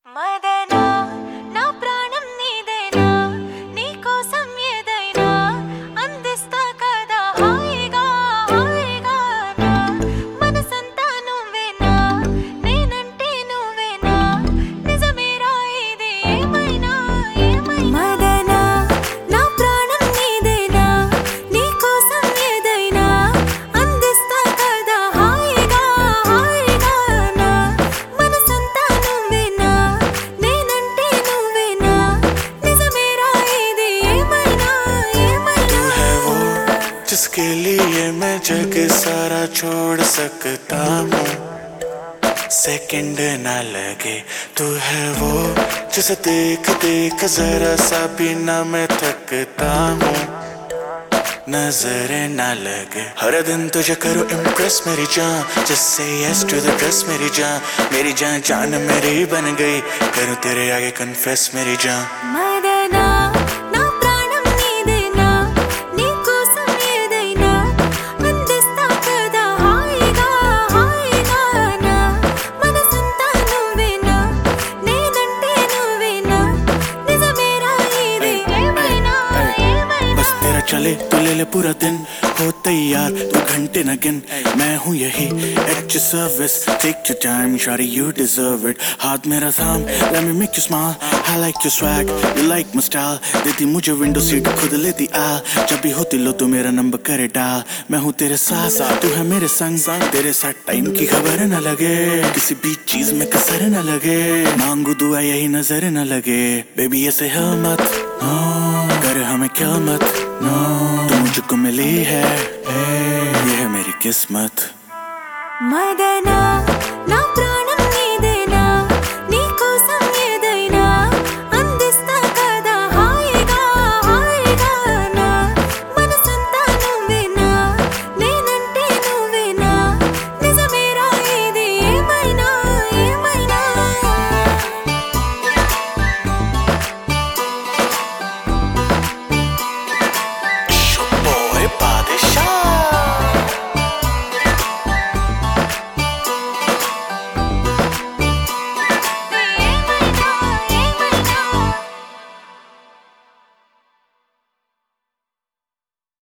మదనా నా ప్రాణం నీదేనా నీ కోసం ఏదైనా అందిస్తా కదా హాయిగా హాయిగా నా మనసంతా నువ్వేనా నేనంటే నువ్వేనా నిజమేరా ఇది ఏమైనా మదనా నా ప్రాణం నీదేనా నీ కోసం ఏదైనా అందిస్తా కదా హాయిగా హాయిగా నా మనసంతా నువ్వేనా నేనంటే నువ్వేనా నిజమేరా ఇది ఏమైనా जिसके लिए मैं जग सारा छोड़ सकता हूँ सेकंड ना लगे तू है वो जिसे देख देख जरा सा भी ना मैं थकता हूँ नजरें ना लगे हर दिन तुझे करो इम्प्रेस मेरी जान just say yes to the dress मेरी जान जान मेरी बन गई करूँ तेरे आगे कन्फेस मेरी जान మదనా నా ప్రాణం నీదేనా నీ కోసం ఏదైనా అందిస్తా కదా హాయిగా హాయిగా నా మనసంతా నువ్వేనా నేనంటే నువ్వేనా నిజమేరా ఇది ఏమైనా बस तेरा चले तो ले ले पूरा दिन हो तैयार तू घंटे न गिन मैं हूँ यही at your service take your time shawty you deserve it हाथ मेरा थाम let me make you smile I like your swag you like my style देती मुझे विंडो सीट खुद लेती आ जब भी होती लो तो मेरा नंबर करे डाल मैं हूँ तेरे साथ तू है मेरे संग तेरे साथ टाइम की खबर न लगे किसी भी चीज में कसर न लगे मांगू दुआ यही नजर न लगे बेबी ऐसे है मत no कर हमें क्या मत no तू मुझको मिली है ये है मेरी किस्मत మదనా నా ప్రాణం